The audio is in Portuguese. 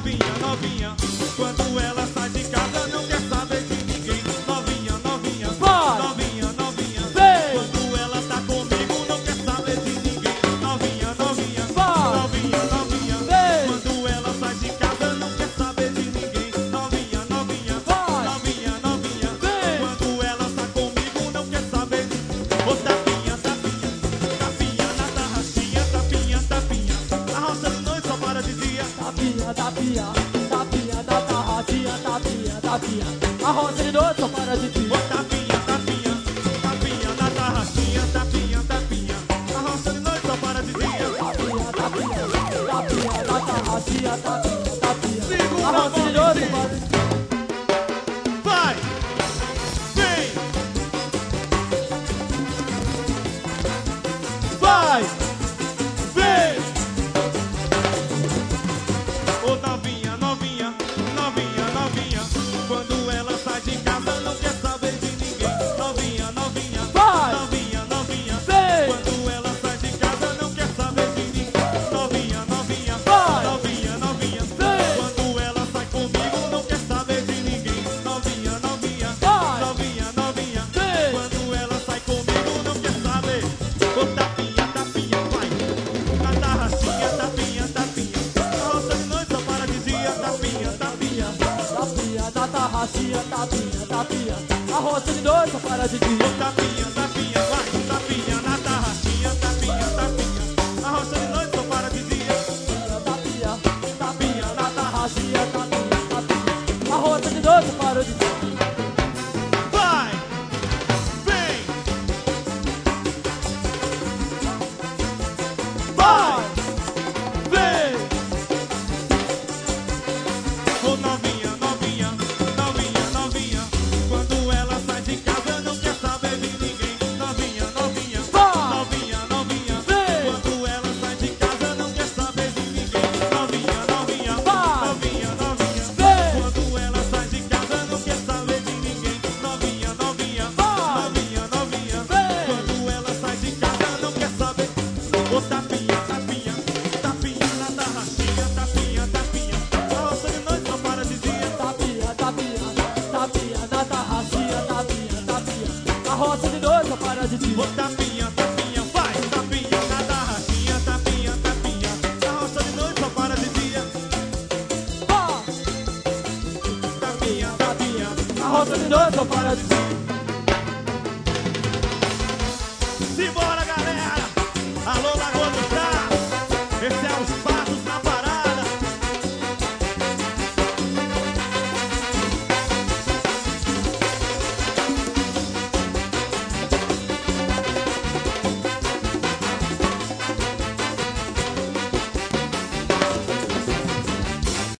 Novinha, novinha, quando ela sai de casa não quer saber de ninguém. Novinha, novinha, Vai. novinha, novinha, Vem. quando ela tá comigo não quer saber de ninguém. Novinha, novinha, Vai. novinha, novinha, Vem. quando ela sai de casa não quer saber de ninguém. Novinha, novinha, Vai. novinha, novinha, Vem. quando ela tá comigo não quer saber de Ô tapinha, tapinha, tapinha na tarraxinha, tapinha, tapinha, a roça de noite só para de dia. Tapinha, tapinha, tapinha da tarraxinha, tapinha, tapinha. A roça de noite só para de Ô ti. tapinha, tapinha, tapinha na tarraxinha, tapinha, tapinha, a roça de noite só para de dia. Tapinha, tapinha, tapinha da tarraxinha, tapinha, tapinha. A Segura a roça de mão noite de só para de ti. Vai, vem, vai, vem. Ô novinha, novinha, novinha, novinha, quando ela sai de casa não quer saber de ninguém. Novinha, novinha, Vai. novinha, novinha, Vem. quando ela sai de casa não quer saber de ninguém. Novinha, novinha, Vai. novinha, novinha, Vem. quando ela sai comigo não quer saber de ninguém. Novinha, novinha, Vai. novinha, novinha, Vem. quando ela sai comigo não quer saber. Ô tapinha, tapinha, vai, na tarraxinha, tapinha, tapinha, a roça de noite só para de dia. Tapinha, tapinha, Tapinha da tarraxinha, tapinha, tapinha. A roça de noite só para de ô ti. tapinha, tapinha, vai, tapinha na tarraxinha, tapinha, tapinha, a roça de noite só para de dia. Tapinha, tapinha da tarraxinha, tapinha, tapinha. A roça de noite só para de ti. Vai, vem, vai, vem. Ô novinha, novinha, novinha, novinha, quando ela sai de casa não quer saber de ninguém. Novinha, novinha, Vai. novinha, novinha, Vem. quando ela sai de casa não quer saber de ninguém. Novinha, novinha, Vai. novinha, novinha, Vem. quando ela sai de casa não quer saber de ninguém. Novinha, novinha, Vai. novinha, novinha, Vem. quando ela sai de casa não quer saber. Ô tapinha, tapinha, tapinha na tarraxinha, tapinha, tapinha, a roça de noite só para de dia. Tapinha, tapinha, tapinha da tarraxinha, tapinha, tapinha. A roça de noite só para de ti. Ô tapinha, tapinha, vai, tapinha na tarraxinha, tapinha, tapinha, a roça de noite só para de dia. Vai. Tapinha, tapinha, A roça de noite só para de ti.